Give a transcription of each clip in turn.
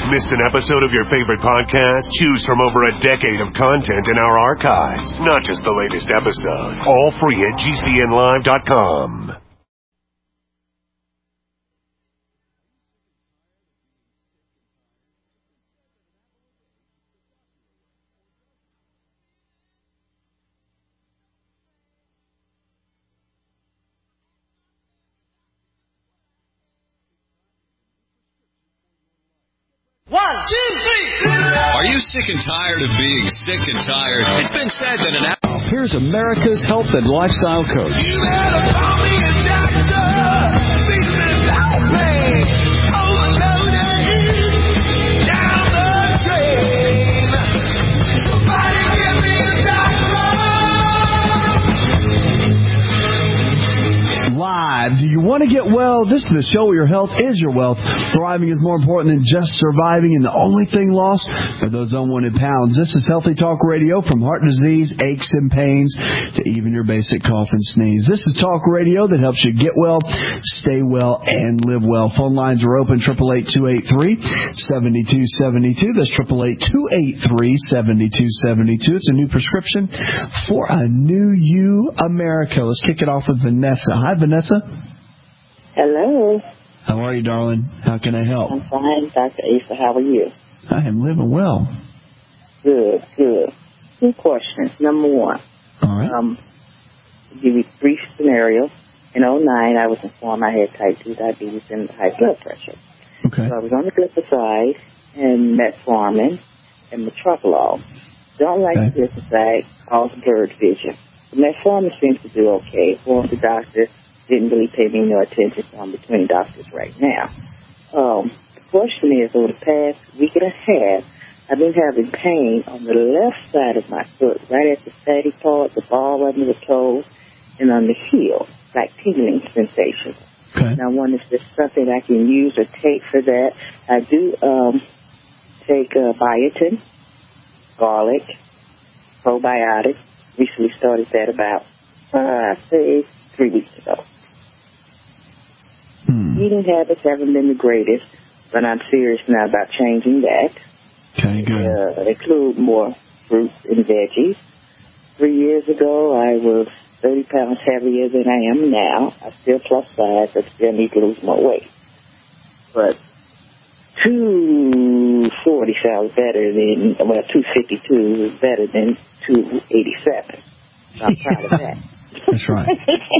Missed an episode of your favorite podcast? Choose from over a decade of content in our archives. Not just the latest episode. All free at GCNlive.com. One, two, three. Are you sick and tired of being sick and tired? It's been said that an apple. Here's America's health and lifestyle coach. You better call me a doctor. Because I'll play overloaded down the train. Somebody give me a doctor. Live. Do you want to get well? This is the show where your health is your wealth. Thriving is more important than just surviving, and the only thing lost are those unwanted pounds. This is Healthy Talk Radio, from heart disease, aches and pains, to even your basic cough and sneeze. This is talk radio that helps you get well, stay well, and live well. Phone lines are open, 888-283-7272. That's 888-283-7272. It's a new prescription for a new you, America. Let's kick it off with Vanessa. Hi, Vanessa. Hello. How are you, darling? How can I help? I'm fine, Dr. Asa. How are you? I am living well. Good, good. Two questions. Number one. All right. I'll give you brief scenario. In 2009, I was informed I had type 2 diabetes and high blood pressure. Okay. So I was on the glyphoside and metformin and metoprolol. Don't like the glyphoside, causes blurred vision. The metformin seems to do okay. Well, the doctor didn't really pay me no attention, so I'm between doctors right now. The question is, over the past week and a half, I've been having pain on the left side of my foot, right at the fatty part, the ball under the toe, and on the heel, like tingling sensation. Okay. Now, I wonder if there's something I can use or take for that. I do take biotin, garlic, probiotic. Recently started that about, I'd say, 3 weeks ago. Eating habits haven't been the greatest, but I'm serious now about changing that. Okay, good. Include more fruits and veggies. 3 years ago, I was 30 pounds heavier than I am now. I still plus size. I still need to lose more weight. But 240 sounds better than, 252 is better than 287. So I'm proud of that. That's right.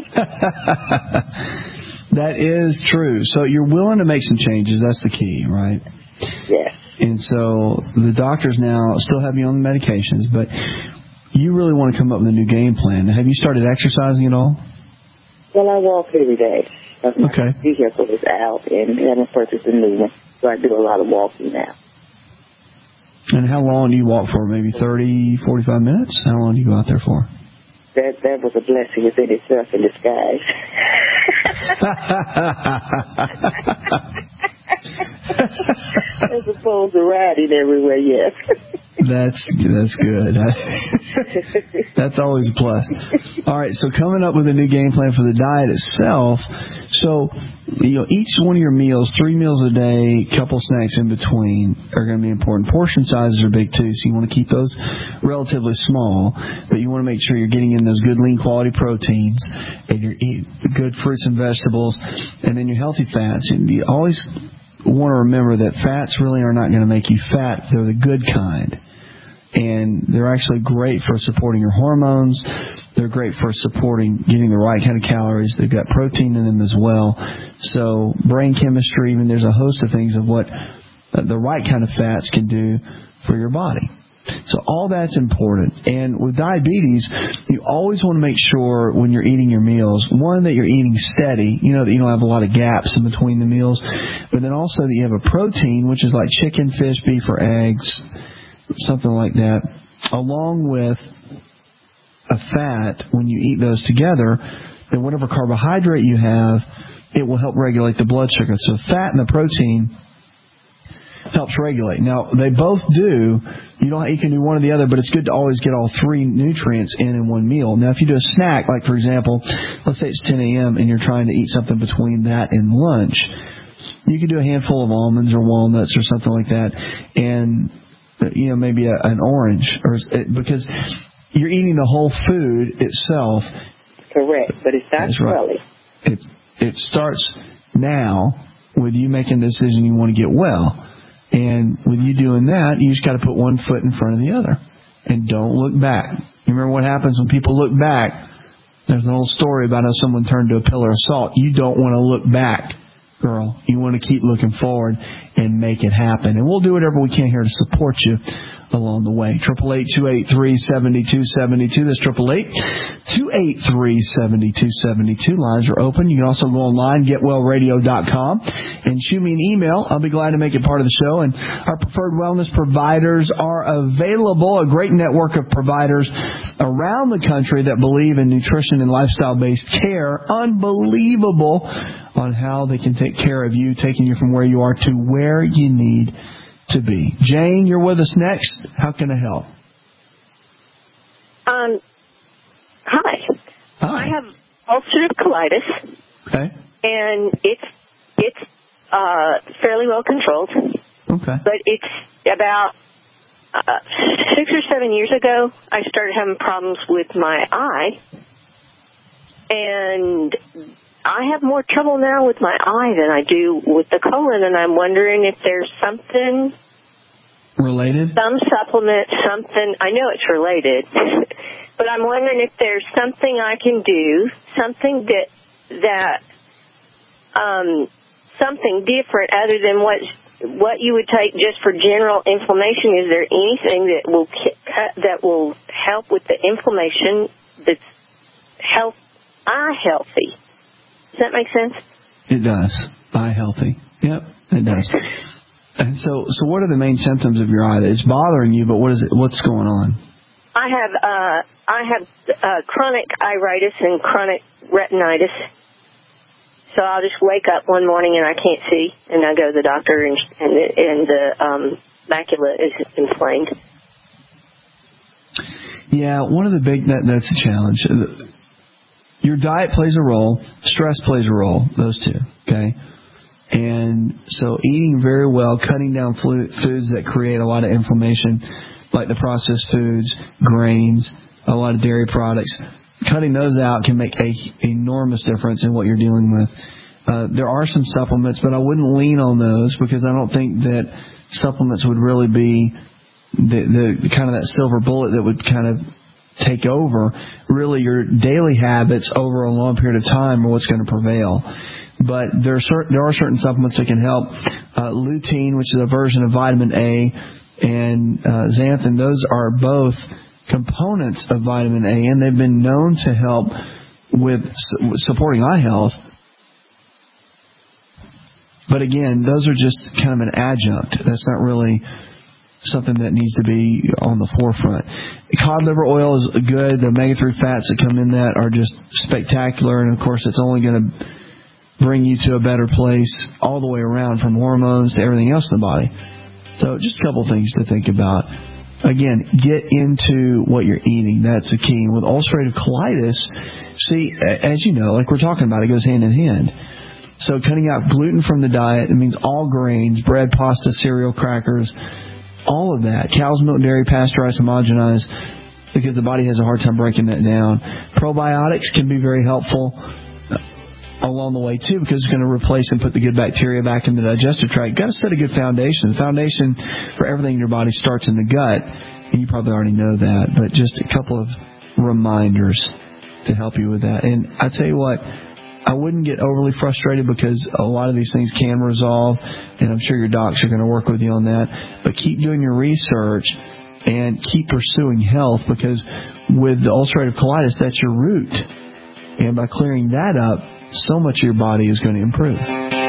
That is true. So you're willing to make some changes. That's the key, right? Yes. And so the doctors now still have you on the medications, but you really want to come up with a new game plan. Have you started exercising at all? Well, I walk every day. Okay. My vehicle is out, and I haven't purchased a new one, so I do a lot of walking now. And how long do you walk for? Maybe 30, 45 minutes? How long do you go out there for? That was a blessing within itself in disguise. As opposed to riding everywhere, yes. That's good. That's always a plus. All right, so coming up with a new game plan for the diet itself. So, each one of your meals, 3 meals a day, couple snacks in between, are going to be important. Portion sizes are big too, so you want to keep those relatively small, but you want to make sure you're getting in those good lean quality proteins, and you're eating good fruits and vegetables, and then your healthy fats. And you always want to remember that fats really are not going to make you fat. They're the good kind. And they're actually great for supporting your hormones. They're great for supporting getting the right kind of calories. They've got protein in them as well. So brain chemistry, even there's a host of things of what the right kind of fats can do for your body. So all that's important. And with diabetes, you always want to make sure when you're eating your meals, one, that you're eating steady, that you don't have a lot of gaps in between the meals, but then also that you have a protein, which is like chicken, fish, beef, or eggs, something like that, along with a fat. When you eat those together, then whatever carbohydrate you have, it will help regulate the blood sugar. So the fat and the protein helps regulate. Now, they both do. You can do one or the other, but it's good to always get all 3 nutrients in one meal. Now, if you do a snack, like, for example, let's say it's 10 a.m. and you're trying to eat something between that and lunch, you could do a handful of almonds or walnuts or something like that, and maybe an orange, because you're eating the whole food itself. Correct, but it's not slowly. Right. It starts now with you making the decision you want to get well. And with you doing that, you just got to put one foot in front of the other. And don't look back. You remember what happens when people look back? There's an old story about how someone turned to a pillar of salt. You don't want to look back, girl. You want to keep looking forward and make it happen. And we'll do whatever we can here to support you along the way. 888-283-7272. That's 888-283-7272. Lines are open. You can also go online, getwellradio.com, and shoot me an email. I'll be glad to make it part of the show. And our preferred wellness providers are available, a great network of providers around the country that believe in nutrition and lifestyle-based care. Unbelievable on how they can take care of you, taking you from where you are to where you need to be. Jane, you're with us next. How can I help? Hi. I have ulcerative colitis. Okay. And it's fairly well controlled. Okay. But it's about 6 or 7 years ago, I started having problems with my eye. And I have more trouble now with my eye than I do with the colon, and I'm wondering if there's something related, some supplement, something. I know it's related, but I'm wondering if there's something I can do, something something different other than what you would take just for general inflammation. Is there anything that will help with the inflammation that's eye healthy? Does that make sense? It does. Eye healthy. Yep, it does. And so what are the main symptoms of your eye? It's bothering you, but what's going on? I have chronic iritis and chronic retinitis. So I'll just wake up one morning and I can't see, and I go to the doctor, and the macula is inflamed. Yeah, one of the that's a challenge. Your diet plays a role. Stress plays a role. Those two, okay? And so eating very well, cutting down foods that create a lot of inflammation, like the processed foods, grains, a lot of dairy products, cutting those out can make an enormous difference in what you're dealing with. There are some supplements, but I wouldn't lean on those because I don't think that supplements would really be the kind of that silver bullet that would kind of take over. Really, your daily habits over a long period of time are what's going to prevail. But there are certain supplements that can help. Lutein, which is a version of vitamin A, and xanthan, those are both components of vitamin A, and they've been known to help with supporting eye health. But again, those are just kind of an adjunct. That's not really something that needs to be on the forefront. Cod liver oil is good. The omega-3 fats that come in that are just spectacular, and of course it's only going to bring you to a better place all the way around, from hormones to everything else in the body. So just a couple things to think about. Again, get into what you're eating. That's the key. With ulcerative colitis, see, as you know, like we're talking about, it goes hand in hand. So cutting out gluten from the diet, it means all grains, bread, pasta, cereal, crackers, all of that. Cow's milk, dairy, pasteurized, homogenized, because the body has a hard time breaking that down. Probiotics can be very helpful along the way, too, because it's going to replace and put the good bacteria back in the digestive tract. You've got to set a good foundation. The foundation for everything in your body starts in the gut, and you probably already know that, but just a couple of reminders to help you with that. And I tell you what, I wouldn't get overly frustrated because a lot of these things can resolve, and I'm sure your docs are going to work with you on that. But keep doing your research and keep pursuing health, because with the ulcerative colitis, that's your root. And by clearing that up, so much of your body is going to improve.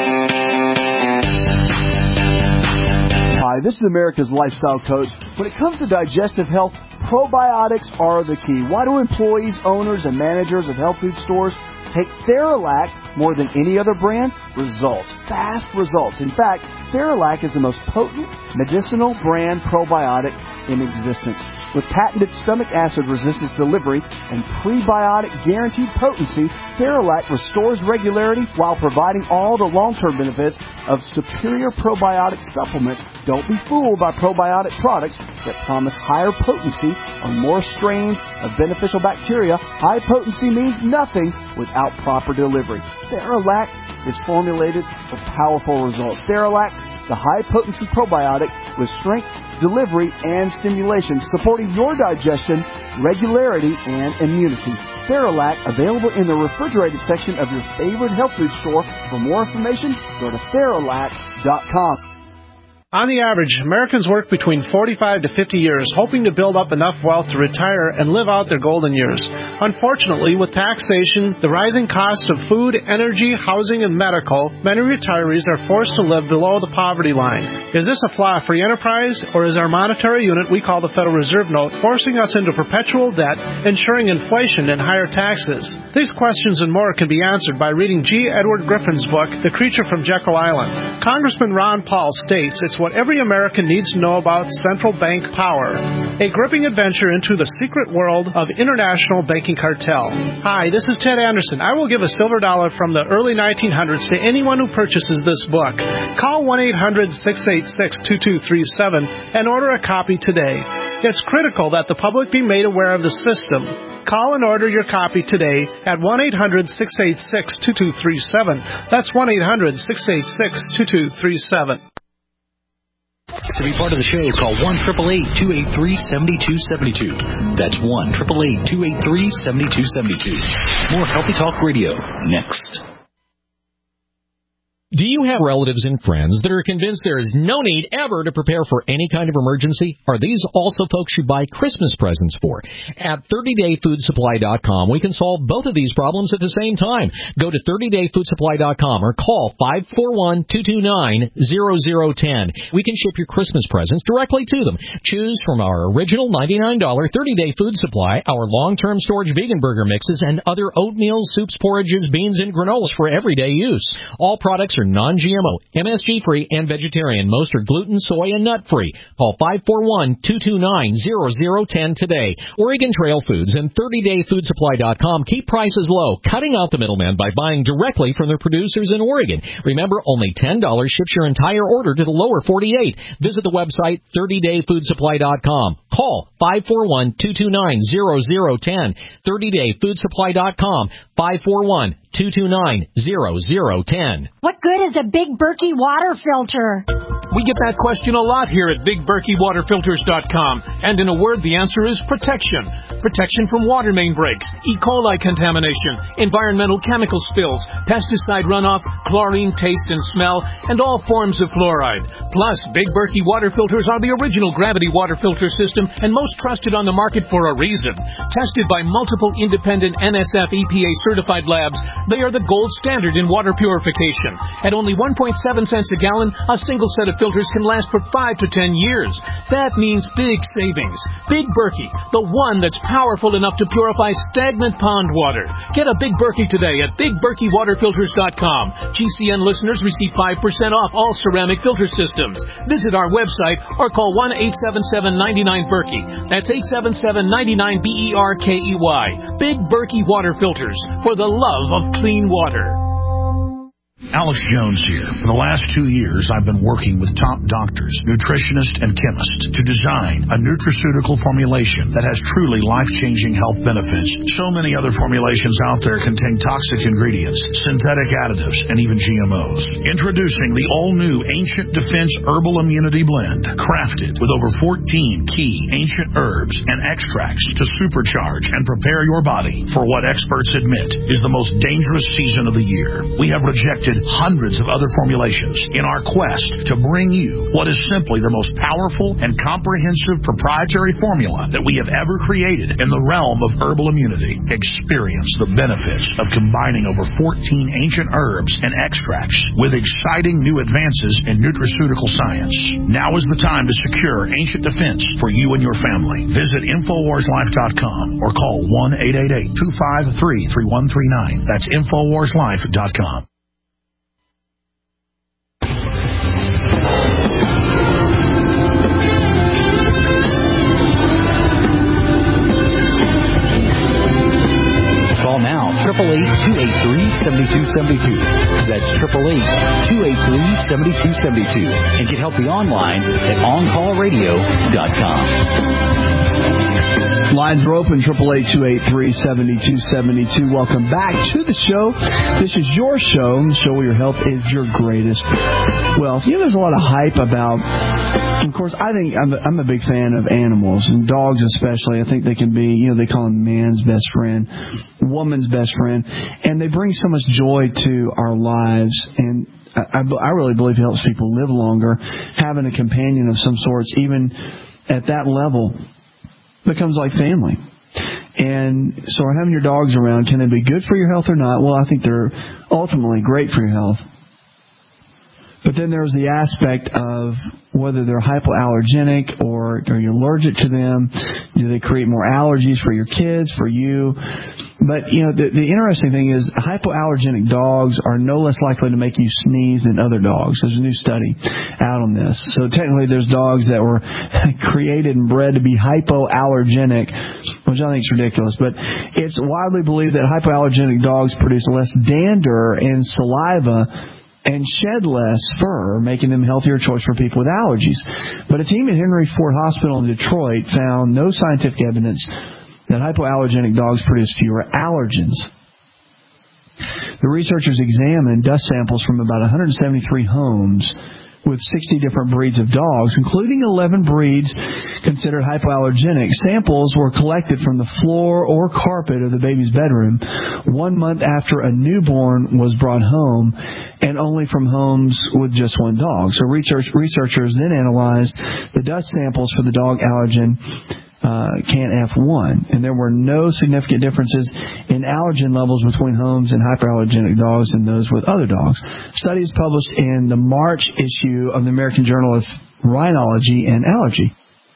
Hi, this is America's Lifestyle Coach. When it comes to digestive health, probiotics are the key. Why do employees, owners, and managers of health food stores take Theralac more than any other brand? Results. Fast results. In fact, Theralac is the most potent medicinal brand probiotic in existence. With patented stomach acid resistance delivery and prebiotic guaranteed potency, Theralac restores regularity while providing all the long-term benefits of superior probiotic supplements. Don't be fooled by probiotic products that promise higher potency on more strains of beneficial bacteria. High potency means nothing without proper delivery. Theralac is formulated for powerful results. Theralac, the high-potency probiotic with strength, delivery, and stimulation, supporting your digestion, regularity, and immunity. Theralac, available in the refrigerated section of your favorite health food store. For more information, go to Theralac.com. On the average, Americans work between 45 to 50 years, hoping to build up enough wealth to retire and live out their golden years. Unfortunately, with taxation, the rising cost of food, energy, housing, and medical, many retirees are forced to live below the poverty line. Is this a flaw free enterprise, or is our monetary unit we call the Federal Reserve Note forcing us into perpetual debt, ensuring inflation and higher taxes? These questions and more can be answered by reading G. Edward Griffin's book, The Creature from Jekyll Island. Congressman Ron Paul states it's what every American needs to know about central bank power. A gripping adventure into the secret world of international banking cartel. Hi, this is Ted Anderson. I will give a silver dollar from the early 1900s to anyone who purchases this book. Call 1-800-686-2237 and order a copy today. It's critical that the public be made aware of the system. Call and order your copy today at 1-800-686-2237. That's 1-800-686-2237. To be part of the show, call 1-888-283-7272. That's 1-888-283-7272. More Healthy Talk Radio next. Do you have relatives and friends that are convinced there is no need ever to prepare for any kind of emergency? Are these also folks you buy Christmas presents for? At 30dayfoodsupply.com, we can solve both of these problems at the same time. Go to 30dayfoodsupply.com or call 541-229-0010. We can ship your Christmas presents directly to them. Choose from our original $99 30-day food supply, our long-term storage vegan burger mixes, and other oatmeal, soups, porridges, beans, and granolas for everyday use. All products are non-GMO, MSG-free, and vegetarian. Most are gluten, soy, and nut-free. Call 541-229-0010 today. Oregon Trail Foods and 30dayfoodsupply.com keep prices low, cutting out the middleman by buying directly from their producers in Oregon. Remember, only $10 ships your entire order to the lower 48. Visit the website 30dayfoodsupply.com. Call 541-229-0010. 30dayfoodsupply.com. 541-229-0010. What good is a Big Berkey water filter? We get that question a lot here at BigBerkeyWaterFilters.com. And in a word, the answer is protection. Protection from water main breaks, E. coli contamination, environmental chemical spills, pesticide runoff, chlorine taste and smell, and all forms of fluoride. Plus, Big Berkey water filters are the original gravity water filter system and most trusted on the market for a reason. Tested by multiple independent NSF EPA certified labs, they are the gold standard in water purification. At only 1.7 cents a gallon, a single set of filters can last for 5 to 10 years. That means big savings. Big Berkey, the one that's powerful enough to purify stagnant pond water. Get a Big Berkey today at BigBerkeyWaterFilters.com. GCN listeners receive 5% off all ceramic filter systems. Visit our website or call 1-877-99-BERKEY. That's 877-99-BERKEY. Big Berkey Water Filters, for the love of clean water. Alex Jones here. For the last 2 years, I've been working with top doctors, nutritionists, and chemists to design a nutraceutical formulation that has truly life-changing health benefits. So many other formulations out there contain toxic ingredients, synthetic additives, and even GMOs. Introducing the all-new Ancient Defense Herbal Immunity Blend, crafted with over 14 key ancient herbs and extracts to supercharge and prepare your body for what experts admit is the most dangerous season of the year. We have rejected hundreds of other formulations in our quest to bring you what is simply the most powerful and comprehensive proprietary formula that we have ever created in the realm of herbal immunity. Experience the benefits of combining over 14 ancient herbs and extracts with exciting new advances in nutraceutical science. Now is the time to secure Ancient Defense for you and your family. Visit InfoWarsLife.com or call 1-888-253-3139. That's InfoWarsLife.com. 888-283-7272. That's 888-283-7272. And get help online at OnCallRadio.com. Lines are open, 888-283-7272. Welcome back to the show. This is your show, the show where your health is your greatest wealth. You know, there's a lot of hype about, of course, I think I'm a big fan of animals, and dogs especially. I think they can be, you know, they call them man's best friend, woman's best friend, and they bring so much joy to our lives, and I really believe it helps people live longer. Having a companion of some sorts, even at that level, becomes like family. And so having your dogs around, can they be good for your health or not? Well, I think they're ultimately great for your health. But then there's the aspect of whether they're hypoallergenic or are you allergic to them. Do they create more allergies for your kids, for you? But, you know, the interesting thing is hypoallergenic dogs are no less likely to make you sneeze than other dogs. There's a new study out on this. So technically there's dogs that were created and bred to be hypoallergenic, which I think is ridiculous. But it's widely believed that hypoallergenic dogs produce less dander and saliva and shed less fur, making them a healthier choice for people with allergies. But a team at Henry Ford Hospital in Detroit found no scientific evidence that hypoallergenic dogs produce fewer allergens. The researchers examined dust samples from about 173 homes with 60 different breeds of dogs, including 11 breeds considered hypoallergenic. Samples were collected from the floor or carpet of the baby's bedroom 1 month after a newborn was brought home, and only from homes with just one dog. So researchers then analyzed the dust samples for the dog allergen CAN-F1, and there were no significant differences in allergen levels between homes and hyperallergenic dogs and those with other dogs. Studies published in the March issue of the American Journal of Rhinology and Allergy.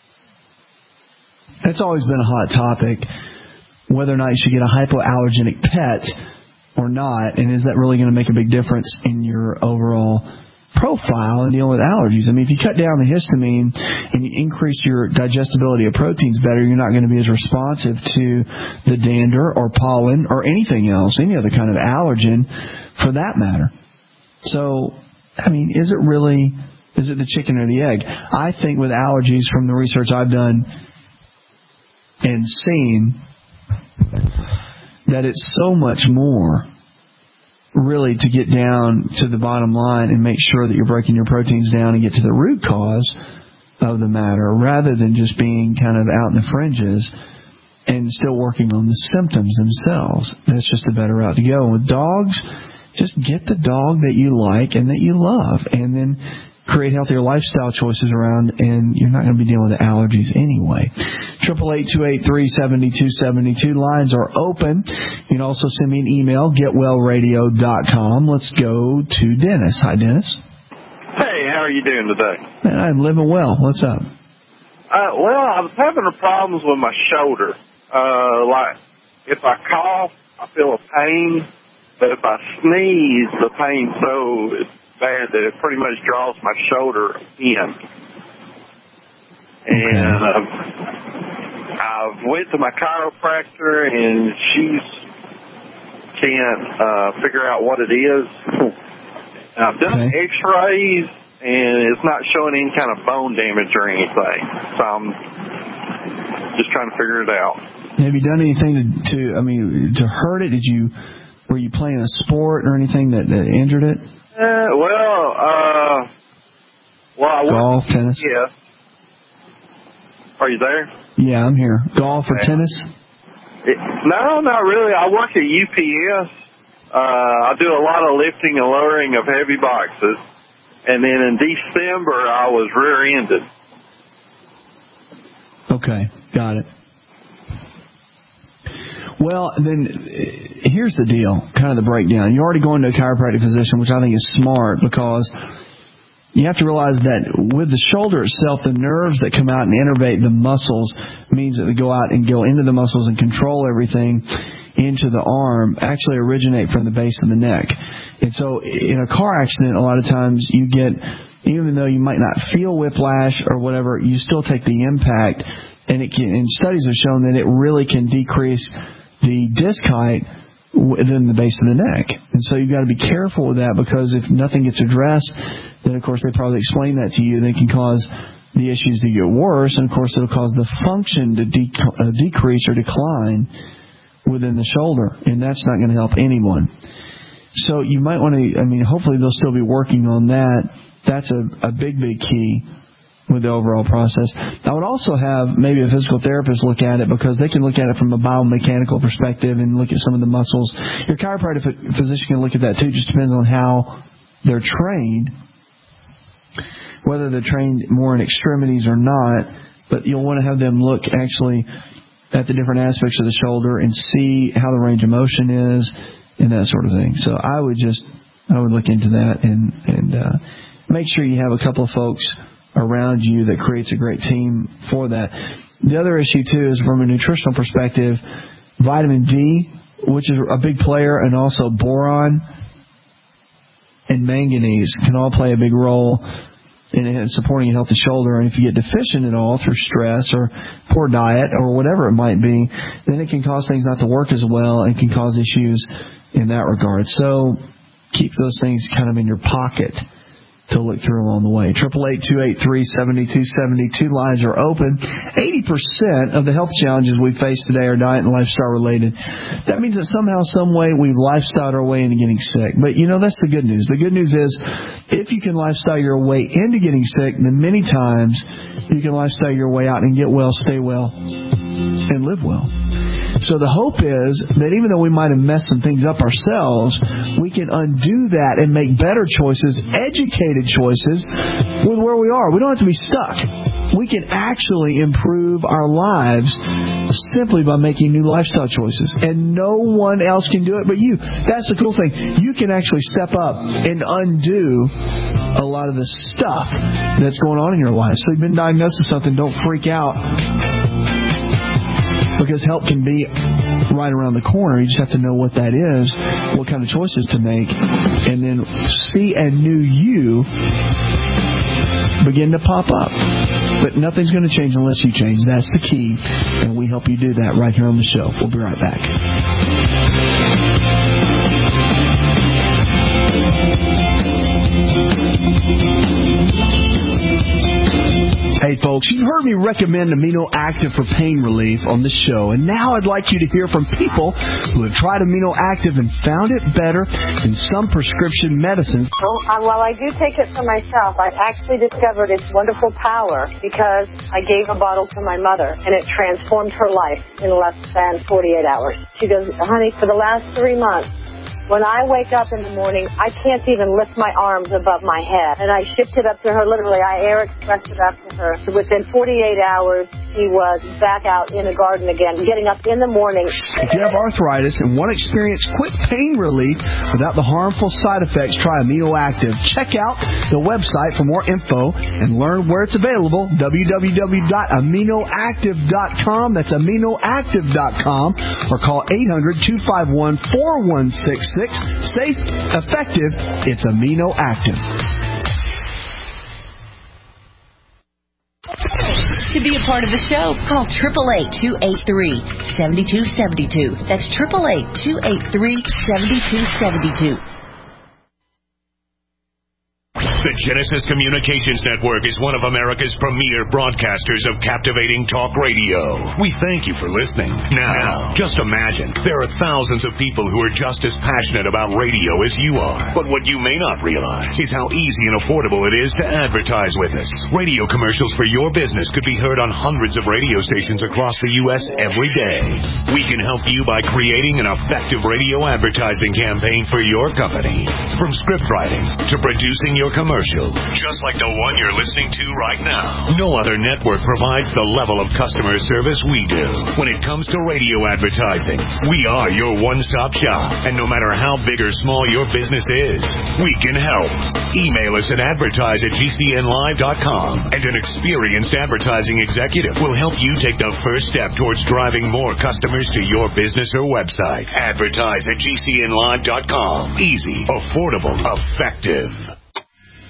It's always been a hot topic, whether or not you should get a hypoallergenic pet or not, and is that really going to make a big difference in your overall profile and dealing with allergies? I mean, if you cut down the histamine and you increase your digestibility of proteins better, you're not going to be as responsive to the dander or pollen or anything else, any other kind of allergen for that matter. So, I mean, is it the chicken or the egg? I think with allergies, from the research I've done and seen, that it's so much more really to get down to the bottom line and make sure that you're breaking your proteins down and get to the root cause of the matter, rather than just being kind of out in the fringes and still working on the symptoms themselves. That's just a better route to go. And with dogs, just get the dog that you like and that you love, and then create healthier lifestyle choices around, and you're not going to be dealing with allergies anyway. 888-283-7272. Lines are open. You can also send me an email, getwellradio.com. Let's go to Dennis. Hi, Dennis. Hey, how are you doing today? Man, I'm living well. What's up? Well, I was having problems with my shoulder. Like, if I cough, I feel a pain, but if I sneeze, the pain's so bad that it pretty much draws my shoulder in. And I've went to my chiropractor, and she can't figure out what it is. And I've done x-rays, and it's not showing any kind of bone damage or anything. So I'm just trying to figure it out. Have you done anything to hurt it? Were you playing a sport or anything that injured it? Golf, tennis? Yeah. Are you there? Yeah, I'm here. Golf or tennis? No, not really. I work at UPS. I do a lot of lifting and lowering of heavy boxes. And then in December, I was rear-ended. Okay, got it. Well, then, here's the deal, kind of the breakdown. You're already going to a chiropractic physician, which I think is smart, because you have to realize that with the shoulder itself, the nerves that come out and innervate the muscles means that they go out and go into the muscles and control everything into the arm, actually originate from the base of the neck. And so in a car accident, a lot of times you get, even though you might not feel whiplash or whatever, you still take the impact, and studies have shown that it really can decrease the disc height within the base of the neck. And so you've got to be careful with that, because if nothing gets addressed, then of course they probably explain that to you. They can cause the issues to get worse, and of course it'll cause the function to decrease or decline within the shoulder, and that's not going to help anyone. So you might want to, hopefully they'll still be working on that. That's a big key with the overall process. I would also have maybe a physical therapist look at it, because they can look at it from a biomechanical perspective and look at some of the muscles. Your chiropractic physician can look at that too. It just depends on how they're trained, whether they're trained more in extremities or not. But you'll want to have them look actually at the different aspects of the shoulder and see how the range of motion is and that sort of thing. So I would look into that and make sure you have a couple of folks around you that creates a great team for that. The other issue too is from a nutritional perspective, vitamin D, which is a big player, and also boron and manganese can all play a big role in supporting a healthy shoulder. And if you get deficient at all through stress or poor diet or whatever it might be, then it can cause things not to work as well and can cause issues in that regard. So keep those things kind of in your pocket to look through along the way. 888-283-7272 lines are open. 80% of the health challenges we face today are diet and lifestyle related. That means that somehow, some way, we've lifestyled our way into getting sick. But that's the good news. The good news is, if you can lifestyle your way into getting sick, then many times you can lifestyle your way out and get well, stay well, and live well. So the hope is that even though we might have messed some things up ourselves, we can undo that and make better choices, educated choices with where we are. We don't have to be stuck. We can actually improve our lives simply by making new lifestyle choices. And no one else can do it but you. That's the cool thing. You can actually step up and undo a lot of the stuff that's going on in your life. So you've been diagnosed with something, don't freak out, because help can be right around the corner. You just have to know what that is, what kind of choices to make, and then see a new you begin to pop up. But nothing's going to change unless you change. That's the key, and we help you do that right here on the show. We'll be right back. Hey folks, you've heard me recommend Amino Active for pain relief on this show, and now I'd like you to hear from people who have tried Amino Active and found it better than some prescription medicines. Well, while I do take it for myself, I've actually discovered its wonderful power because I gave a bottle to my mother, and it transformed her life in less than 48 hours. She goes, honey, for the last 3 months, when I wake up in the morning, I can't even lift my arms above my head. And I shipped it up to her, literally. I air expressed it up to her. So within 48 hours, she was back out in the garden again, getting up in the morning. If you have arthritis and want to experience quick pain relief without the harmful side effects, try Amino Active. Check out the website for more info and learn where it's available, www.aminoactive.com. That's aminoactive.com, or call 800-251-4166. Safe, effective, it's Amino Active. To be a part of the show, call 888-283-7272. That's 888-283-7272. The Genesis Communications Network is one of America's premier broadcasters of captivating talk radio. We thank you for listening. Now, just imagine, there are thousands of people who are just as passionate about radio as you are. But what you may not realize is how easy and affordable it is to advertise with us. Radio commercials for your business could be heard on hundreds of radio stations across the U.S. every day. We can help you by creating an effective radio advertising campaign for your company. From script writing to producing your commercial, just like the one you're listening to right now. No other network provides the level of customer service we do. When it comes to radio advertising, we are your one-stop shop. And no matter how big or small your business is, we can help. Email us at advertise@gcnlive.com, and an experienced advertising executive will help you take the first step towards driving more customers to your business or website. Advertise@gcnlive.com. Easy, affordable, effective.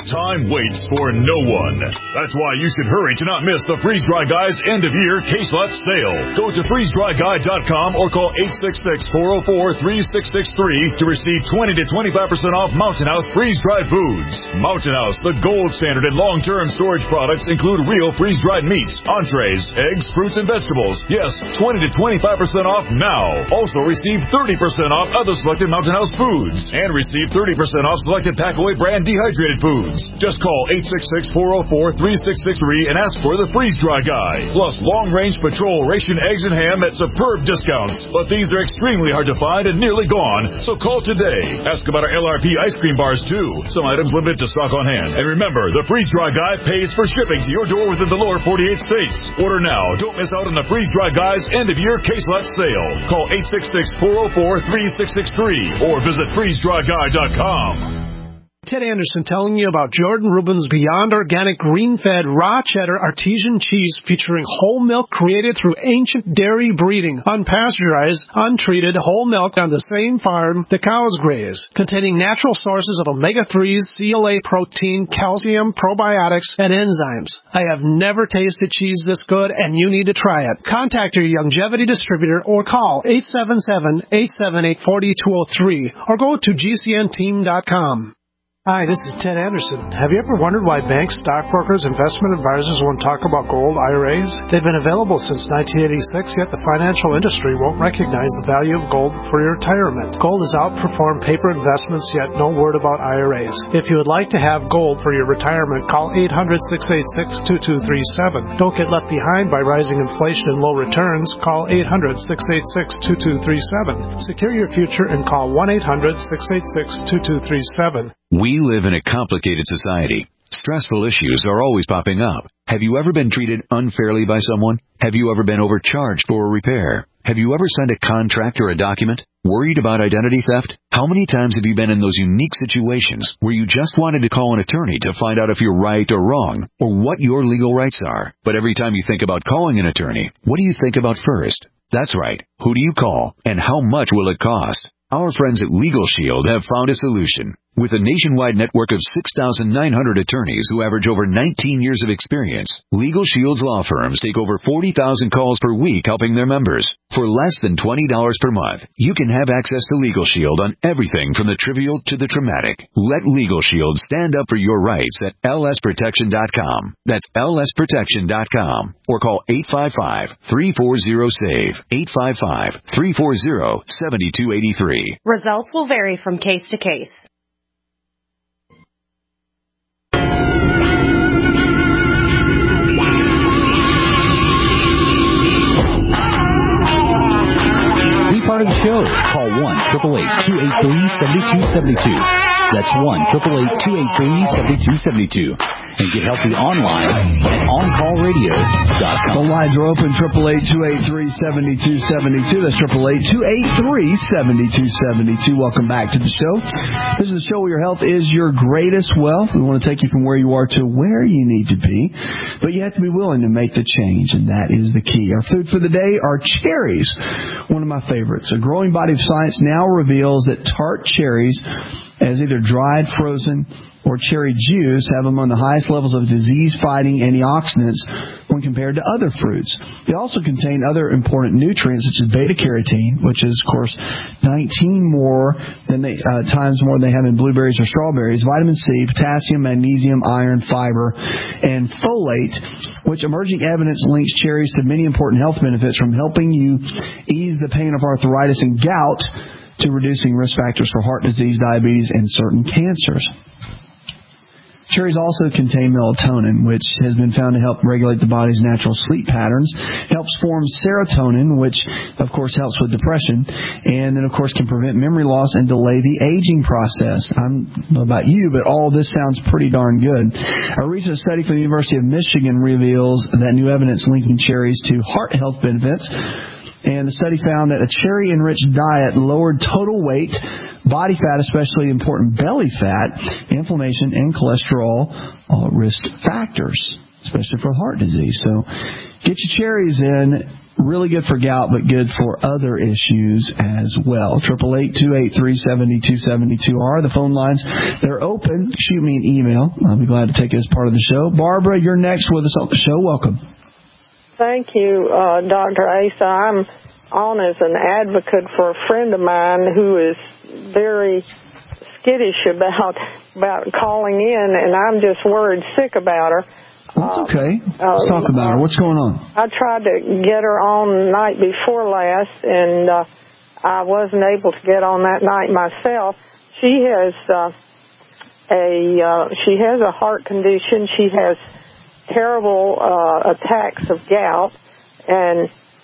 Time waits for no one. That's why you should hurry to not miss the Freeze Dry Guy's end-of-year case lot sale. Go to freezedryguy.com or call 866-404-3663 to receive 20 to 25% off Mountain House freeze-dried foods. Mountain House, the gold standard in long-term storage products, include real freeze-dried meats, entrees, eggs, fruits, and vegetables. Yes, 20 to 25% off now. Also receive 30% off other selected Mountain House foods and receive 30% off selected Packaway brand dehydrated foods. Just call 866-404-3663 and ask for the Freeze Dry Guy. Plus long-range patrol ration eggs and ham at superb discounts. But these are extremely hard to find and nearly gone, so call today. Ask about our LRP ice cream bars too. Some items limited to stock on hand. And remember, the Freeze Dry Guy pays for shipping to your door within the lower 48 states. Order now. Don't miss out on the Freeze Dry Guy's end-of-year case lot sale. Call 866-404-3663 or visit freezedryguy.com. Ted Anderson telling you about Jordan Rubin's Beyond Organic Green-Fed Raw Cheddar Artesian Cheese featuring whole milk created through ancient dairy breeding, unpasteurized, untreated whole milk on the same farm the cows graze, containing natural sources of omega-3s, CLA protein, calcium, probiotics, and enzymes. I have never tasted cheese this good, and you need to try it. Contact your Longevity distributor or call 877-878-4203 or go to gcnteam.com. Hi, this is Ted Anderson. Have you ever wondered why banks, stockbrokers, investment advisors won't talk about gold IRAs? They've been available since 1986, yet the financial industry won't recognize the value of gold for your retirement. Gold has outperformed paper investments, yet no word about IRAs. If you would like to have gold for your retirement, call 800-686-2237. Don't get left behind by rising inflation and low returns. Call 800-686-2237. Secure your future and call 1-800-686-2237. We live in a complicated society. Stressful issues are always popping up. Have you ever been treated unfairly by someone? Have you ever been overcharged for a repair? Have you ever signed a contract or a document? Worried about identity theft? How many times have you been in those unique situations where you just wanted to call an attorney to find out if you're right or wrong, or what your legal rights are? But every time you think about calling an attorney, what do you think about first? That's right. Who do you call, and how much will it cost? Our friends at Legal Shield have found a solution. With a nationwide network of 6,900 attorneys who average over 19 years of experience, Legal Shield's law firms take over 40,000 calls per week helping their members. For less than $20 per month, you can have access to Legal Shield on everything from the trivial to the traumatic. Let Legal Shield stand up for your rights at lsprotection.com. That's lsprotection.com. Or call 855-340-SAVE, 855-340-7283. Results will vary from case to case. Part of the show. Call 1-888-283-7272. That's 1-888-283-7272. And get healthy online at OnCallRadio.com. The lines are open, 888-283-7272. That's 888-283-7272. Welcome back to the show. This is the show where your health is your greatest wealth. We want to take you from where you are to where you need to be. But you have to be willing to make the change, and that is the key. Our food for the day are cherries, one of my favorites. A growing body of science now reveals that tart cherries, as either dried, frozen, or cherry juice, have among the highest levels of disease-fighting antioxidants when compared to other fruits. They also contain other important nutrients such as beta-carotene, which is, of course, 19 times more than they have in blueberries or strawberries, vitamin C, potassium, magnesium, iron, fiber, and folate, which emerging evidence links cherries to many important health benefits, from helping you ease the pain of arthritis and gout to reducing risk factors for heart disease, diabetes, and certain cancers. Cherries also contain melatonin, which has been found to help regulate the body's natural sleep patterns, helps form serotonin, which, of course, helps with depression, and then, of course, can prevent memory loss and delay the aging process. I don't know about you, but all this sounds pretty darn good. A recent study from the University of Michigan reveals that new evidence linking cherries to heart health benefits. And the study found that a cherry-enriched diet lowered total weight, body fat, especially important belly fat, inflammation, and cholesterol risk factors, especially for heart disease. So Get your cherries in. Really good for gout, but good for other issues as well. 888-283-7272 are the phone lines. They're open. Shoot me an email. I'll be glad to take it as part of the show. Barbara, you're next with us on the show. Welcome. Thank you, Dr. Asa. I'm on as an advocate for a friend of mine who is very skittish about calling in, and I'm just worried sick about her. That's okay. Let's talk about her. What's going on? I tried to get her on the night before last, and I wasn't able to get on that night myself. She has a heart condition. She has terrible attacks of gout, and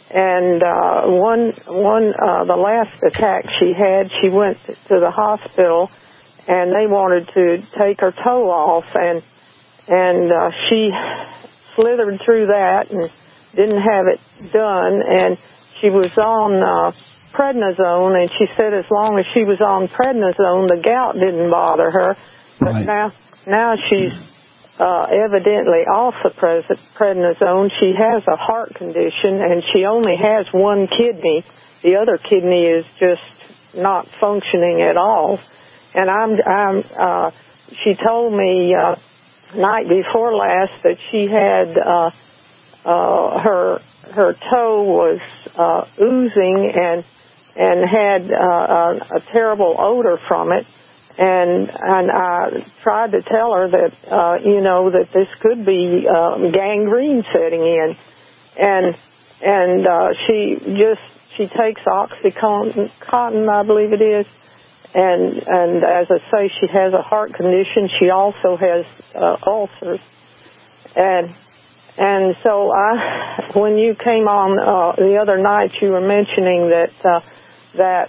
the last attack she had, she went to the hospital, and they wanted to take her toe off, and she slithered through that and didn't have it done, and she was on prednisone, and she said as long as she was on prednisone, the gout didn't bother her. But now she's evidently off the prednisone. She has a heart condition, and she only has one kidney. The other kidney is just not functioning at all. And she told me night before last that she had her toe was oozing and had a terrible odor from it, and I tried to tell her that that this could be gangrene setting in, and she takes OxyContin, I believe it is. And as I say, she has a heart condition. She also has ulcers. And so when you came on the other night, you were mentioning that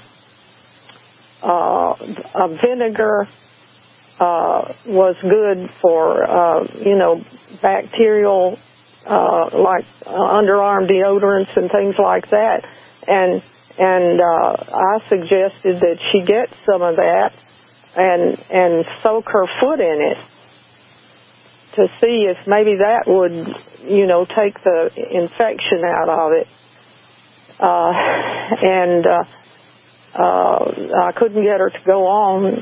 vinegar was good for bacterial like underarm deodorants and things like that. And I suggested that she get some of that and soak her foot in it to see if maybe that would, take the infection out of it. I couldn't get her to go on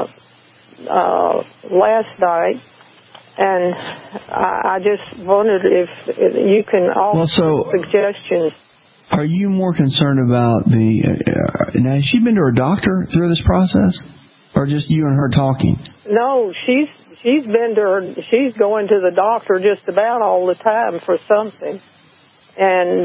last night, and I just wondered if you can offer suggestions. Are you more concerned about now, has she been to her doctor through this process, or just you and her talking? No, she's going to the doctor just about all the time for something. And,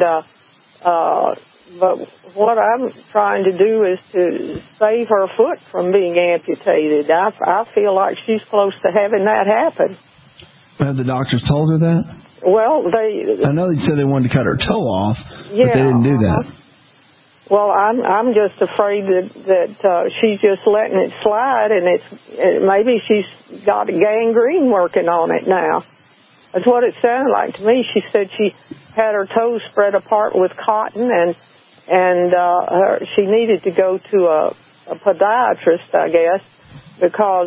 but what I'm trying to do is to save her foot from being amputated. I feel like she's close to having that happen. Have the doctors told her that? Well, I know they said they wanted to cut her toe off, but they didn't do that. Well, I'm just afraid that she's just letting it slide, and maybe she's got gangrene working on it now. That's what it sounded like to me. She said she had her toes spread apart with cotton, and she needed to go to a podiatrist, I guess, because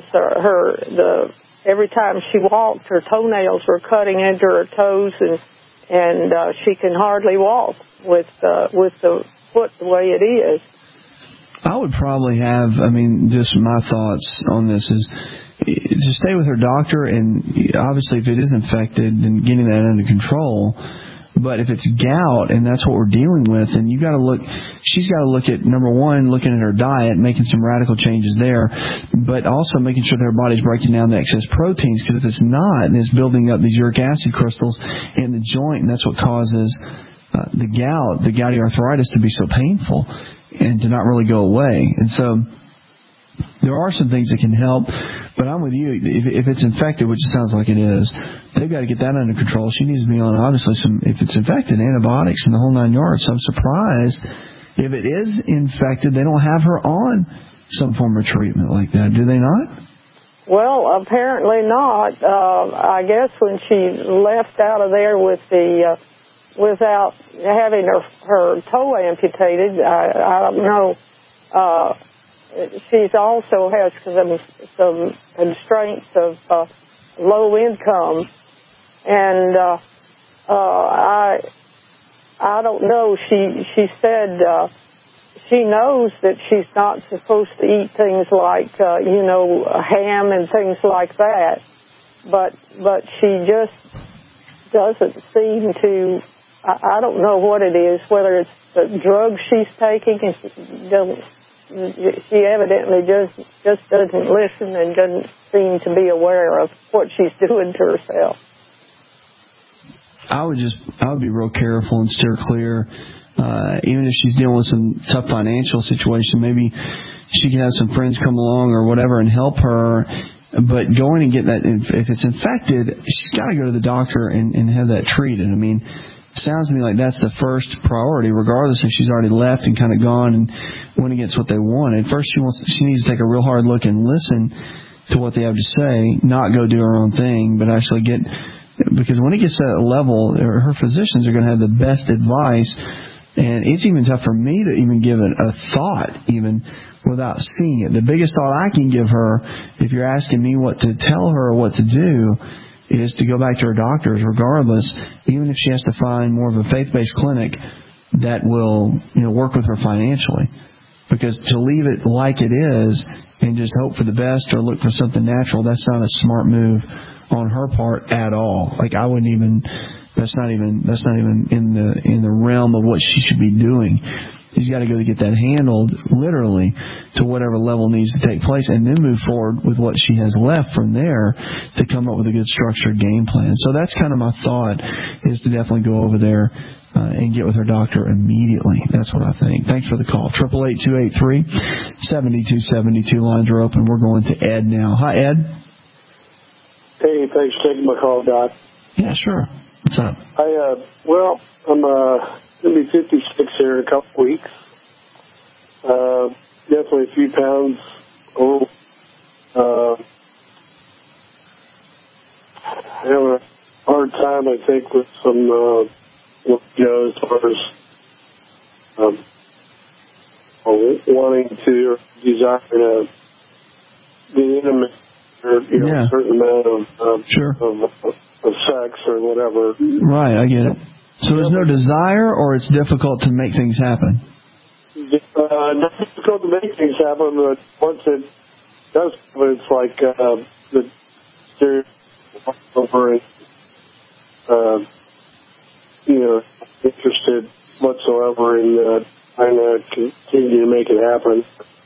every time she walked, her toenails were cutting into her toes, and she can hardly walk with the foot the way it is. I would probably just my thoughts on this is to stay with her doctor, and obviously if it is infected, then getting that under control. But if it's gout and that's what we're dealing with, then she's got to look at, number one, looking at her diet, making some radical changes there, but also making sure that her body's breaking down the excess proteins, because if it's not, then it's building up these uric acid crystals in the joint, and that's what causes the gouty arthritis to be so painful and to not really go away. And so there are some things that can help, but I'm with you. If it's infected, which it sounds like it is, they've got to get that under control. She needs to be on, obviously, if it's infected, antibiotics and the whole 9 yards. So I'm surprised if it is infected, they don't have her on some form of treatment like that. Do they not? Well, apparently not. I guess when she left out of there without having her toe amputated, I don't know. She also has some constraints of low income, and I don't know. She said she knows that she's not supposed to eat things like ham and things like that, but she just doesn't seem to. I don't know what it is, whether it's the drugs she's taking, and she evidently just doesn't listen and doesn't seem to be aware of what she's doing to herself. I would be real careful and steer clear. Even if she's dealing with some tough financial situation, maybe she can have some friends come along or whatever and help her. But going and get that, if it's infected, she's got to go to the doctor and have that treated. I mean, it sounds to me like that's the first priority, regardless if she's already left and kind of gone and went against what they wanted. First, she needs to take a real hard look and listen to what they have to say, not go do her own thing, but actually get. Because when it gets to that level, her physicians are going to have the best advice, and it's even tough for me to even give it a thought, even without seeing it. The biggest thought I can give her, if you're asking me what to tell her or what to do, is to go back to her doctors, regardless, even if she has to find more of a faith-based clinic that will work with her financially. Because to leave it like it is and just hope for the best or look for something natural, that's not a smart move on her part at all. Like, I wouldn't even. That's not even in the realm of what she should be doing. She's got to go to get that handled, literally, to whatever level needs to take place, and then move forward with what she has left from there to come up with a good structured game plan. So that's kind of my thought, is to definitely go over there and get with her doctor immediately. That's what I think. Thanks for the call. 888-283-7272. Lines are open. We're going to Ed now. Hi, Ed. Hey, thanks for taking my call, Doc. Yeah, sure. What's up? I'm going to be 56 here in a couple weeks. Definitely a few pounds old. I have a hard time, I think, with some, as far as wanting to or desiring to be intimate. Or, a certain amount of sex or whatever. Right, I get it. So there's no desire, or it's difficult to make things happen? Not difficult to make things happen, but once it does, it's like the serious over it, interested whatsoever in trying to continue to make it happen.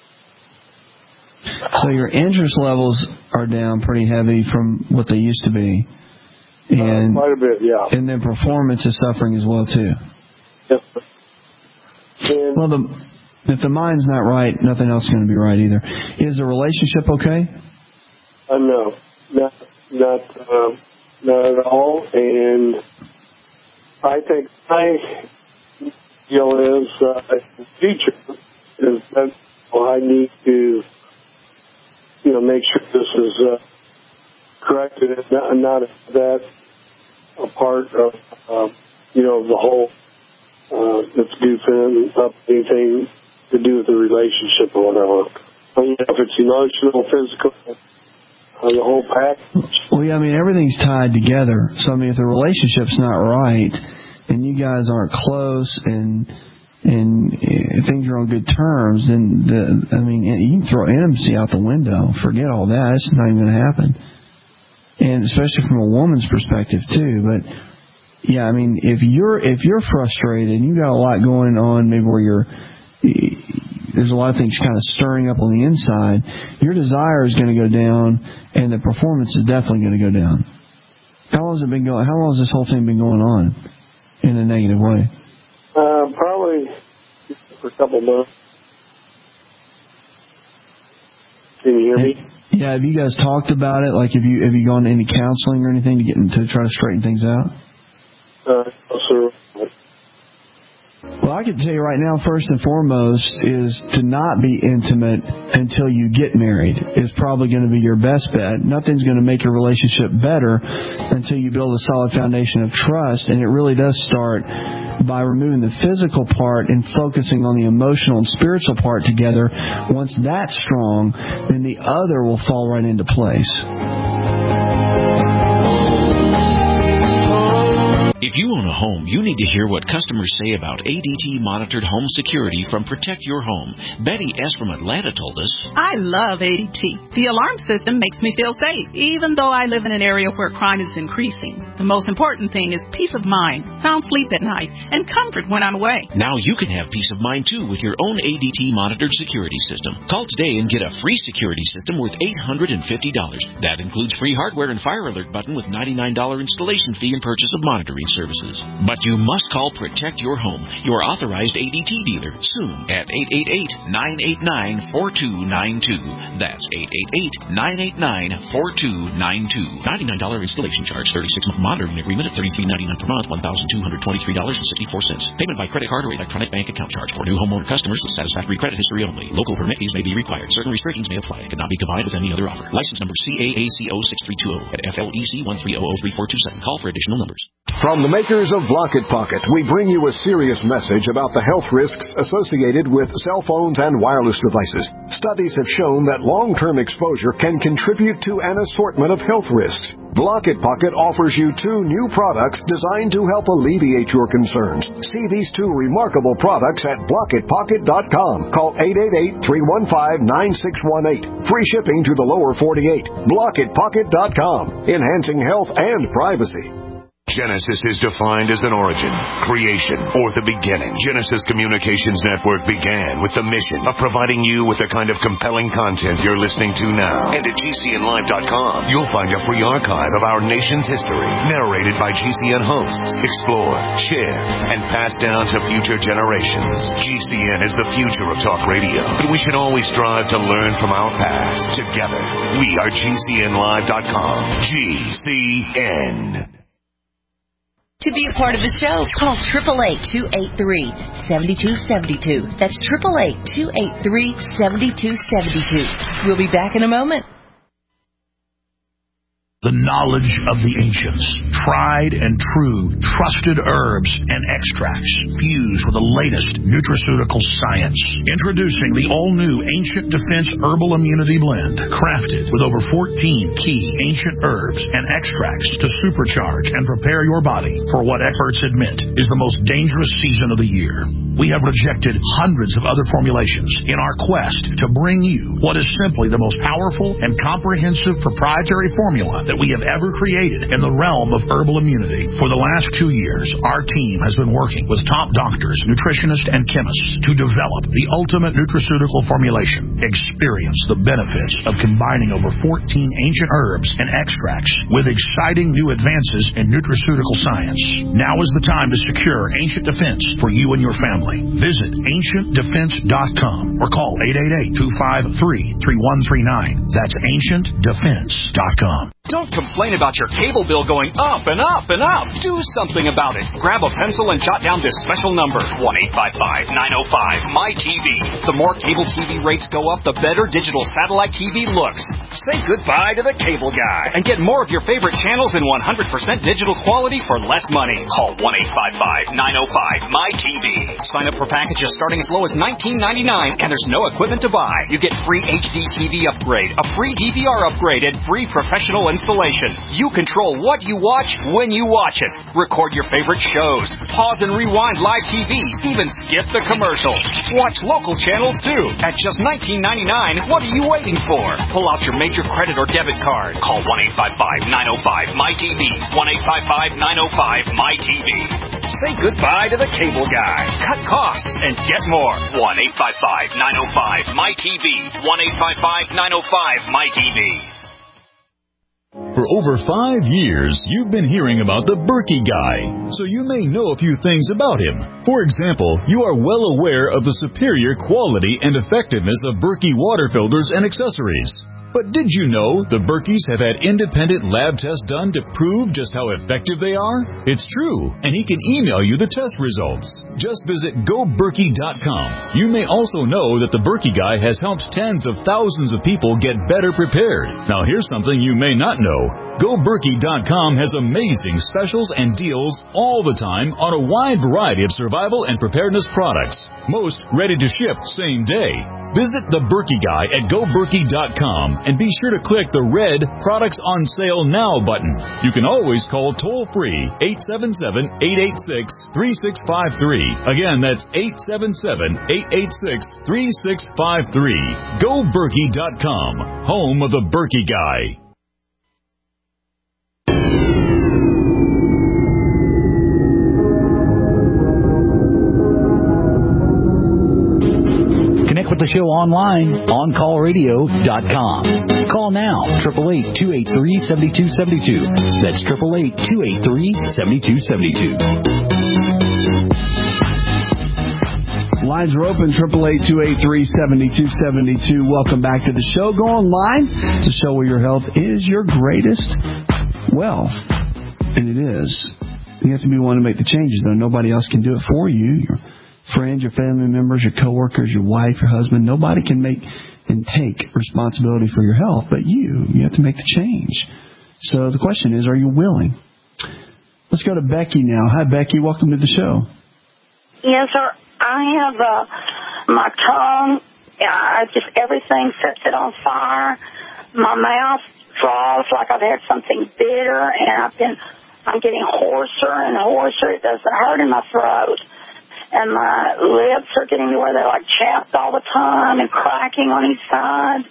So your interest levels are down pretty heavy from what they used to be. And quite a bit, yeah. And then performance is suffering as well, too. Yes. Well, if the mind's not right, nothing else is going to be right either. Is the relationship okay? No, not at all. And I think my deal is the future is that I need to make sure this is corrected and not that a part of, the whole that's goofing up anything to do with the relationship or whatever. If it's emotional, physical, the whole package. Well, yeah, I mean, everything's tied together. So, I mean, if the relationship's not right and you guys aren't close and things are on good terms, then you can throw intimacy out the window. Forget all that. It's not even going to happen. And especially from a woman's perspective too. But yeah, I mean, if you're frustrated and you got a lot going on, maybe where there's a lot of things kind of stirring up on the inside, your desire is going to go down, and the performance is definitely going to go down. How long has this whole thing been going on in a negative way? Probably for a couple months. Can you hear me? Yeah, have you guys talked about it? Like, have you gone to any counseling or anything to try to straighten things out? No, sir. Well, I can tell you right now, first and foremost, is to not be intimate until you get married is probably going to be your best bet. Nothing's going to make your relationship better until you build a solid foundation of trust, and it really does start by removing the physical part and focusing on the emotional and spiritual part together. Once that's strong, then the other will fall right into place. If you own a home, you need to hear what customers say about ADT monitored home security from Protect Your Home. Betty S. from Atlanta told us, I love ADT. The alarm system makes me feel safe, even though I live in an area where crime is increasing. The most important thing is peace of mind, sound sleep at night, and comfort when I'm away. now you can have peace of mind too with your own ADT monitored security system. Call today and get a free security system worth $850. That includes free hardware and fire alert button with $99 installation fee and purchase of monitoring services. But you must call Protect Your Home, your authorized ADT dealer, soon at 888-989-4292. That's 888-989-4292. $99 installation charge, 36-month monitoring agreement at $33.99 per month, $1,223.64. Payment by credit card or electronic bank account charge for new homeowner customers with satisfactory credit history only. Local permit fees may be required. Certain restrictions may apply. It cannot be combined with any other offer. License number CAACO6320 at FLEC 1300347. Call for additional numbers. From the makers of Blocket Pocket, we bring you a serious message about the health risks associated with cell phones and wireless devices. Studies have shown that long-term exposure can contribute to an assortment of health risks. Blocket Pocket offers you 2 new products designed to help alleviate your concerns. See these 2 remarkable products at BlocketPocket.com. Call 888-315-9618. Free shipping to the lower 48. BlocketPocket.com. Enhancing health and privacy. Genesis is defined as an origin, creation, or the beginning. Genesis Communications Network began with the mission of providing you with the kind of compelling content you're listening to now. And at GCNlive.com, you'll find a free archive of our nation's history, narrated by GCN hosts, explored, shared, and passed down to future generations. GCN is the future of talk radio, but we should always strive to learn from our past. Together, we are GCNlive.com. GCN. To be a part of the show, call 888-283-7272. That's 888-283-7272. We'll be back in a moment. The knowledge of the ancients, tried and true, trusted herbs and extracts fused with the latest nutraceutical science. Introducing the all-new Ancient Defense Herbal Immunity Blend, crafted with over 14 key ancient herbs and extracts to supercharge and prepare your body for what experts admit is the most dangerous season of the year. We have rejected hundreds of other formulations in our quest to bring you what is simply the most powerful and comprehensive proprietary formula that we have ever created in the realm of herbal immunity. For the last 2 years, our team has been working with top doctors, nutritionists, and chemists to develop the ultimate nutraceutical formulation. Experience the benefits of combining over 14 ancient herbs and extracts with exciting new advances in nutraceutical science. Now is the time to secure Ancient Defense for you and your family. Visit AncientDefense.com or call 888-253-3139. That's AncientDefense.com. Don't complain about your cable bill going up and up and up. Do something about it. Grab a pencil and jot down this special number, 1-855-905-MY-TV. The more cable TV rates go up, the better digital satellite TV looks. Say goodbye to the cable guy and get more of your favorite channels in 100% digital quality for less money. Call 1-855-905-MY-TV. Sign up for packages starting as low as $19.99, and there's no equipment to buy. You get free HD TV upgrade, a free DVR upgrade, and free professional installation. You control what you watch when you watch it. Record your favorite shows. Pause and rewind live TV. Even skip the commercials. Watch local channels too. At just $19.99, what are you waiting for? Pull out your major credit or debit card. Call 1-855-905-MY-TV. 1-855-905-MY-TV. Say goodbye to the cable guy. Cut costs and get more. 1-855-905-MY-TV. 1-855-905-MY-TV. For over 5 years, you've been hearing about the Berkey Guy, so you may know a few things about him. For example, you are well aware of the superior quality and effectiveness of Berkey water filters and accessories. But did you know the Berkeys have had independent lab tests done to prove just how effective they are? It's true, and he can email you the test results. Just visit GoBerkey.com. You may also know that the Berkey Guy has helped tens of thousands of people get better prepared. Now here's something you may not know. GoBerkey.com has amazing specials and deals all the time on a wide variety of survival and preparedness products. Most ready to ship same day. Visit the Berkey Guy at GoBerkey.com and be sure to click the red Products on Sale Now button. You can always call toll-free 877-886-3653. Again, that's 877-886-3653. GoBerkey.com, home of the Berkey Guy. With the show online, OnCallRadio.com. Call now, 888-283-7272. That's 888-283-7272. Lines are open, 888-283-7272. Welcome back to the show. Go online to show where your health is your greatest wealth. And it is. You have to be one to make the changes, though. Nobody else can do it for you. Your friends, your family members, your coworkers, your wife, your husband, nobody can make and take responsibility for your health, but you have to make the change. So the question is, are you willing? Let's go to Becky now. Hi, Becky. Welcome to the show. Yes, sir. I have my tongue, everything sets it on fire. My mouth draws like I've had something bitter, and I'm getting hoarser and hoarser. It doesn't hurt in my throat. And my lips are getting to where they're like chapped all the time and cracking on each side.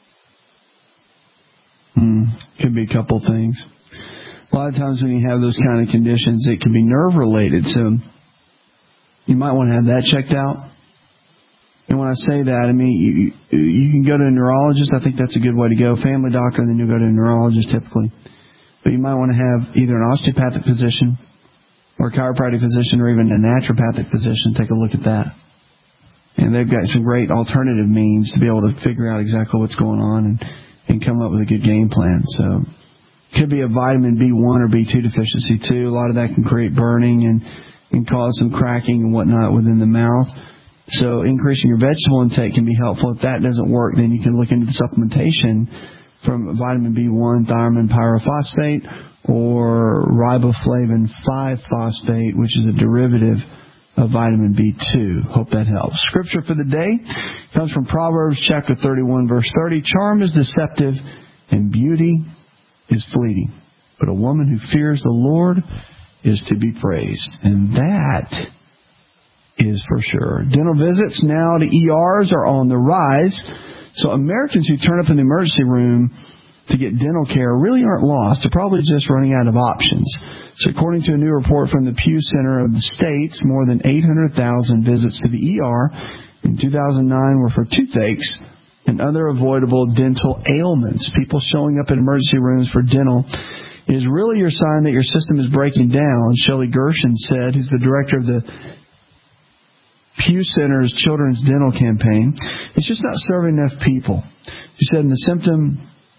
Could be a couple things. A lot of times when you have those kind of conditions, it can be nerve-related. So you might want to have that checked out. And when I say that, I mean, you can go to a neurologist. I think that's a good way to go. Family doctor, and then you'll go to a neurologist typically. But you might want to have either an osteopathic physician or a chiropractic physician, or even a naturopathic physician, take a look at that. And they've got some great alternative means to be able to figure out exactly what's going on and come up with a good game plan. So it could be a vitamin B1 or B2 deficiency too. A lot of that can create burning and cause some cracking and whatnot within the mouth. So increasing your vegetable intake can be helpful. If that doesn't work, then you can look into the supplementation from vitamin B1, thiamine pyrophosphate, or riboflavin 5-phosphate, which is a derivative of vitamin B2. Hope that helps. Scripture for the day comes from Proverbs chapter 31, verse 30. Charm is deceptive and beauty is fleeting, but a woman who fears the Lord is to be praised. And that is for sure. Dental visits now to ERs are on the rise. So Americans who turn up in the emergency room to get dental care really aren't lost. They're probably just running out of options. So according to a new report from the Pew Center of the States, more than 800,000 visits to the ER in 2009 were for toothaches and other avoidable dental ailments. People showing up at emergency rooms for dental is really your sign that your system is breaking down. Shelley Gershon said, who's the director of the Pew Center's Children's Dental Campaign, it's just not serving enough people. She said, in the symptom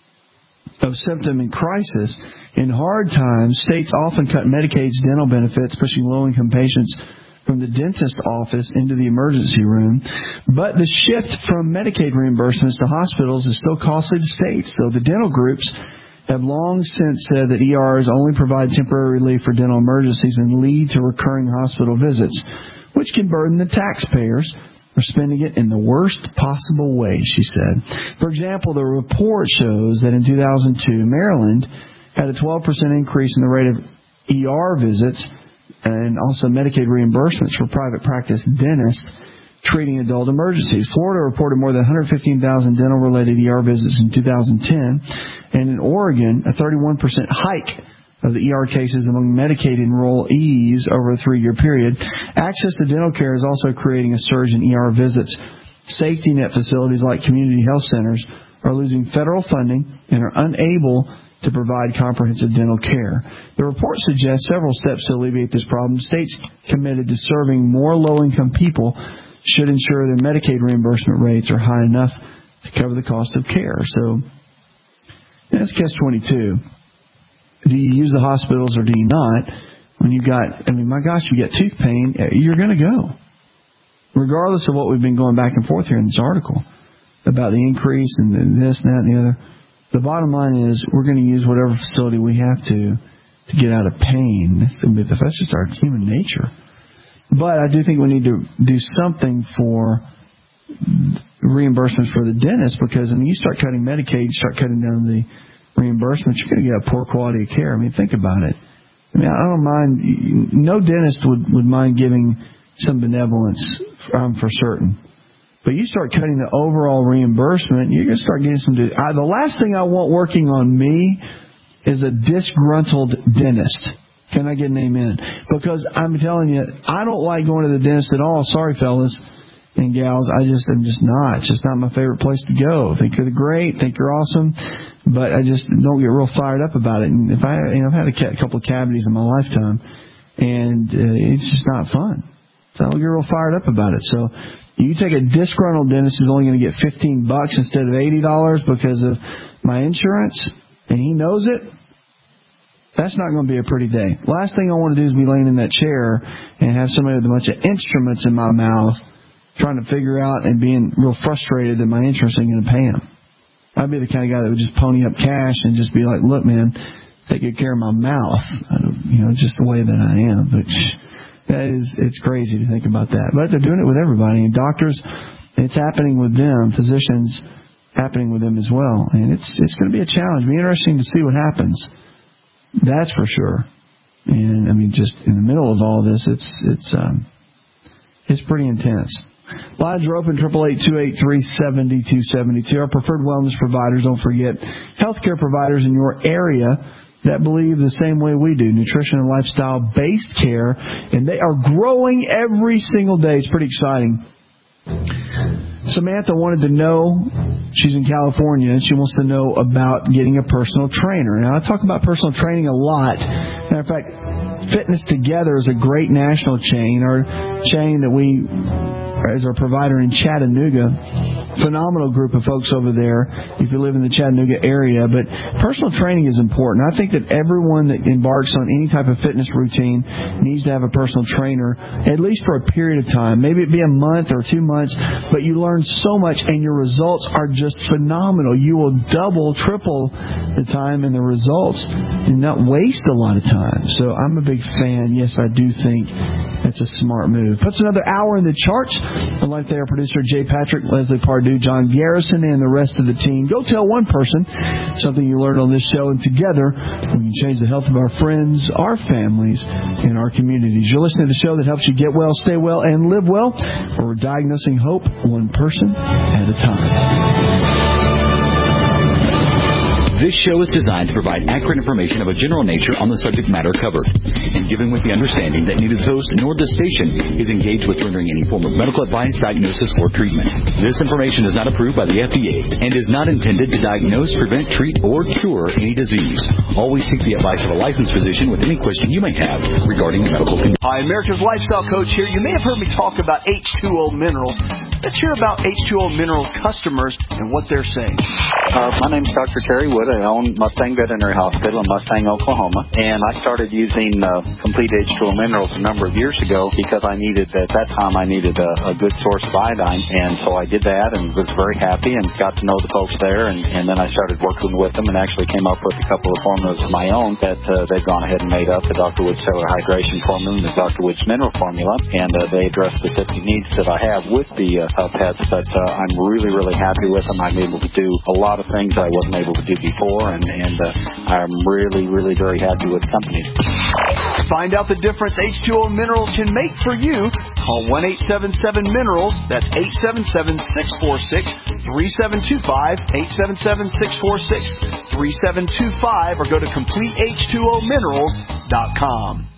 in crisis, in hard times, states often cut Medicaid's dental benefits, pushing low-income patients from the dentist office into the emergency room. But the shift from Medicaid reimbursements to hospitals is still costly to states. So the dental groups have long since said that ERs only provide temporary relief for dental emergencies and lead to recurring hospital visits, which can burden the taxpayers for spending it in the worst possible way, she said. For example, the report shows that in 2002, Maryland had a 12% increase in the rate of ER visits and also Medicaid reimbursements for private practice dentists treating adult emergencies. Florida reported more than 115,000 dental-related ER visits in 2010, and in Oregon, a 31% hike of the ER cases among Medicaid enrollees over a 3-year period. Access to dental care is also creating a surge in ER visits. Safety net facilities like community health centers are losing federal funding and are unable to provide comprehensive dental care. The report suggests several steps to alleviate this problem. States committed to serving more low-income people should ensure their Medicaid reimbursement rates are high enough to cover the cost of care. So that's catch-22. Do you use the hospitals or do you not? When you got, my gosh, you get tooth pain, you're going to go. Regardless of what we've been going back and forth here in this article about the increase and this and that and the other. The bottom line is we're going to use whatever facility we have to get out of pain. That's just our human nature. But I do think we need to do something for reimbursements for the dentist, because you start cutting Medicaid, you start cutting down the reimbursements, you're going to get a poor quality of care. Think about it. I don't mind. No dentist would mind giving some benevolence for certain. But you start cutting the overall reimbursement, you're going to start getting some... the last thing I want working on me is a disgruntled dentist. Can I get an amen? Because I'm telling you, I don't like going to the dentist at all. Sorry, fellas and gals. I'm just not. It's just not my favorite place to go. Think you're great, think you're awesome, but I just don't get real fired up about it. And if I've had a couple of cavities in my lifetime, and it's just not fun. So I don't get real fired up about it. So you take a disgruntled dentist who's only going to get $15 instead of $80 because of my insurance, and he knows it. That's not going to be a pretty day. Last thing I want to do is be laying in that chair and have somebody with a bunch of instruments in my mouth trying to figure out and being real frustrated that my insurance ain't going to pay him. I'd be the kind of guy that would just pony up cash and just be like, look, man, take good care of my mouth. Just the way that I am. But it's crazy to think about that. But they're doing it with everybody. And doctors, it's happening with them. Physicians, happening with them as well. And it's going to be a challenge. It'll be interesting to see what happens. That's for sure. And just in the middle of all this, it's pretty intense. Lines are open, 888-283-7272. Our preferred wellness providers, don't forget, healthcare providers in your area that believe the same way we do, nutrition and lifestyle-based care, and they are growing every single day. It's pretty exciting. Samantha wanted to know, she's in California, and she wants to know about getting a personal trainer. Now, I talk about personal training a lot. Matter of fact, Fitness Together is a great national chain, our chain that we, as our provider in Chattanooga. Phenomenal group of folks over there if you live in the Chattanooga area. But personal training is important. I think that everyone that embarks on any type of fitness routine needs to have a personal trainer, at least for a period of time. Maybe it be a month or 2 months, but you learn so much and your results are just phenomenal. You will double, triple the time in the results and not waste a lot of time. So I'm a big fan. Yes, I do think that's a smart move. Puts another hour in the charts. I'd like to thank our producer, Jay Patrick, Leslie Pardue, John Garrison, and the rest of the team. Go tell one person something you learned on this show, and together we can change the health of our friends, our families, and our communities. You're listening to the show that helps you get well, stay well, and live well, where we're diagnosing hope one person at a time. This show is designed to provide accurate information of a general nature on the subject matter covered, and given with the understanding that neither the host nor the station is engaged with rendering any form of medical advice, diagnosis, or treatment. This information is not approved by the FDA and is not intended to diagnose, prevent, treat, or cure any disease. Always seek the advice of a licensed physician with any question you may have regarding medical conditions. Hi, America's Lifestyle Coach here. You may have heard me talk about H2O Minerals. Let's hear about H2O Minerals customers and what they're saying. My name's Dr. Terry Wood. I own Mustang Veterinary Hospital in Mustang, Oklahoma. And I started using Complete H2O Minerals a number of years ago because at that time I needed a good source of iodine. And so I did that and was very happy and got to know the folks there. And then I started working with them and actually came up with a couple of formulas of my own that they've gone ahead and made up, the Dr. Wood Cellular Hydration Formula and the Dr. Wood's Mineral Formula. And they address specific needs that I have with the pets. But I'm really, really happy with them. I'm able to do a lot of things I wasn't able to do before, and I'm really, really very happy with the company. Find out the difference H2O Minerals can make for you. Call 1-877-MINERALS. That's 877-646-3725, 877-646-3725, or go to CompleteH2OMinerals.com.